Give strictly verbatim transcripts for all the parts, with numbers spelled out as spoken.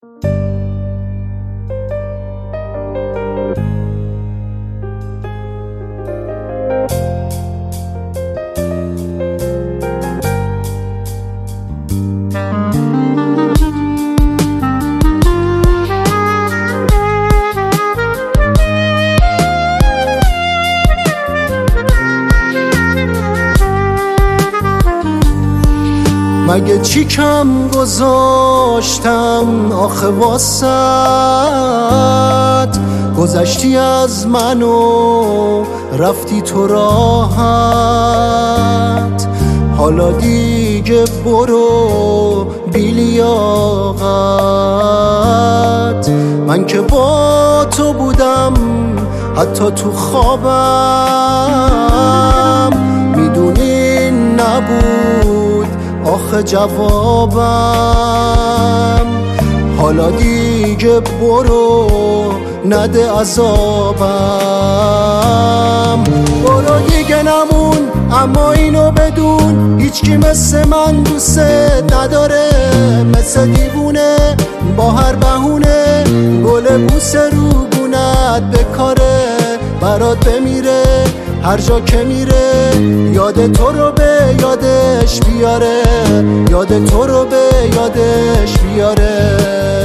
مگه چی کم گذاشتم آخه واسط، گذشتی از من و رفتی تو راحت. حالا دیگه برو بی لیاقت، من که با تو بودم حتی تو خوابم، میدونی نبود آخه جوابم. حالا دیگه برو نده عذابم، برو دیگه نمون. اما اینو بدون هیچکی مثل من دوست نداره، مثل دیوونه با هر بهونه گل بوس رو گونت بکاره، برات بمیره هر جا که میره، یاد تو رو به یادش بیاره، یاد تو رو به یادش بیاره.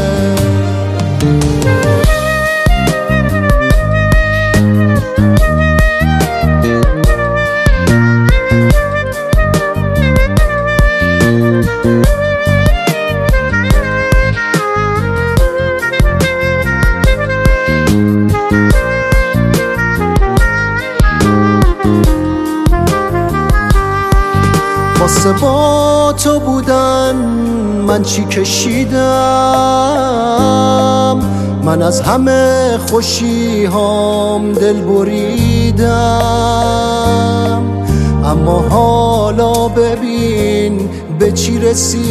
واسه با تو بودن من چی کشیدم، من از همه خوشی هام دل بریدم. اما حالا ببین به چی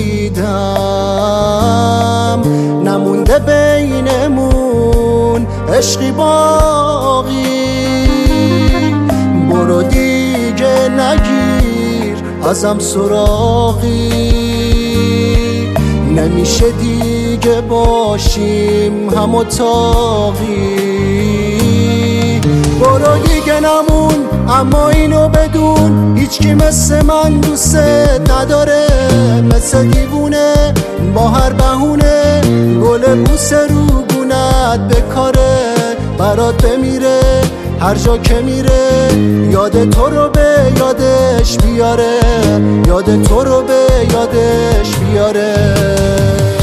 رسیدم، نمونده بینمون عشقی باقی. برو دیگه نگیر ازم سراغی، نمیشه دیگه باشیم هم اتاقی. برو دیگه نمون. اما اینو بدون هیچکی مثل من دوست نداره، مثل دیوونه با هر بهونه گل بوس رو گونت بکاره، برات بمیره هر جا که میره، یاد تو رو به یادش بیاره، یاد تو رو به یادش بیاره.